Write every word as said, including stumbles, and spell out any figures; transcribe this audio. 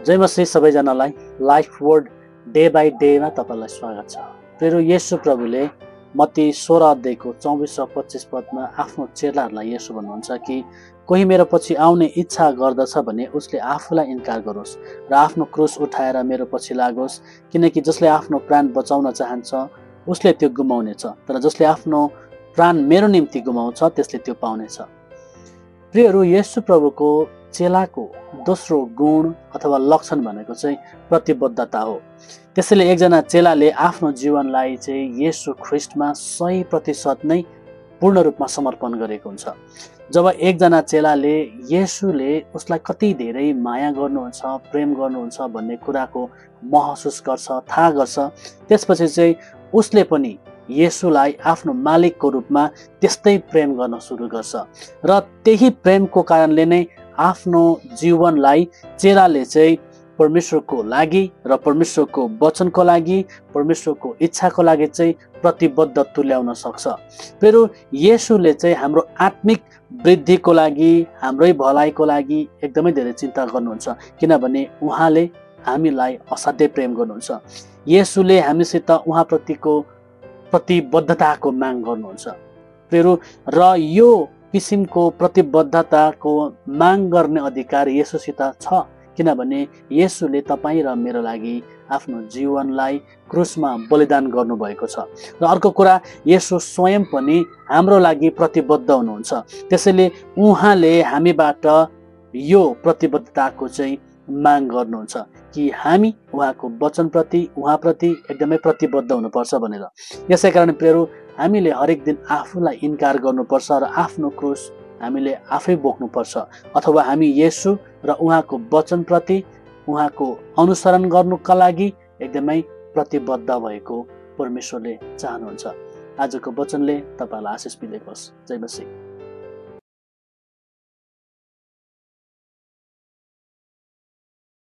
जय मसीह सबैजनालाई life word day by डेमा तपाईँलाई स्वागत छ। प्रिय येशू प्रभुले मत्ती सोह्र अध्यायको चौबिस र पच्चिस पदमा आफ्नो चेलाहरूलाई यसो भन्नुहुन्छ कि कोही मेरो पछि आउने इच्छा गर्दछ भने उसले आफूलाई इन्कार गरोस् र आफ्नो क्रुस उठाएर मेरो पछि लागोस्। किनकि जसले आफ्नो प्राण बचाउन चाहन्छ उसले त्यो गुमाउनेछ, तर जसले आफ्नो प्राण मेरो निम्ति गुमाउँछ त्यसले त्यो पाउनेछ। प्रियहरू, येशू प्रभुको चेलाको दोस्रो गुण अथवा लक्षण भनेको चाहिँ प्रतिबद्धता हो। त्यसैले एकजना चेलाले आफ्नो जीवनलाई चाहिँ येशू ख्रिस्टमा सय प्रतिशत नै पूर्ण रूपमा समर्पण गरेको हुन्छ। जब एकजना चेलाले येशूले उसलाई कति धेरै माया गर्नुहुन्छ, प्रेम गर्नुहुन्छ भन्ने कुराको महसुस गर्छ, थाहा गर्छ, त्यसपछि चाहिँ उसले पनि येशूलाई आफ्नो मालिकको रूपमा त्यस्तै प्रेम गर्न सुरु गर्छ र त्यही प्रेमको कारणले नै आफ्नो जीवनलाई चेलाले चाहिँ परमेश्वरको लागि र परमेश्वरको वचनको लागि, परमेश्वरको इच्छाको लागि चाहिँ प्रतिबद्ध तुल्याउन सक्छ। फेरि येशूले चाहिँ हाम्रो आत्मिक वृद्धिको लागि, हाम्रै भलाइको लागि एकदमै धेरै चिन्ता गर्नुहुन्छ, किनभने उहाँले हामीलाई असाध्यै प्रेम गर्नुहुन्छ। येशूले हामीसित उहाँप्रतिको प्रतिबद्धताको माग गर्नुहुन्छ। फेरि र यो किसिमको प्रतिबद्धताको माग गर्ने अधिकार येशूसित छ, किनभने येशूले तपाईँ र मेरो लागि आफ्नो जीवनलाई क्रुसमा बलिदान गर्नुभएको छ। र अर्को कुरा, येशू स्वयं पनि हाम्रो लागि प्रतिबद्ध हुनुहुन्छ। त्यसैले उहाँले हामीबाट यो प्रतिबद्धताको चाहिँ माग गर्नुहुन्छ कि हामी उहाँको वचनप्रति, उहाँप्रति एकदमै प्रतिबद्ध हुनुपर्छ भनेर। यसै कारण प्रियहरू, हामीले हरेक दिन आफूलाई इन्कार गर्नुपर्छ र आफ्नो क्रुस हामीले आफै बोक्नुपर्छ, अथवा हामी येशू र उहाँको वचनप्रति, उहाँको अनुसरण गर्नुका लागि एकदमै प्रतिबद्ध भएको परमेश्वरले चाहनुहुन्छ। आजको वचनले तपाईँलाई आशिष मिलेको होस्। जय मसीह।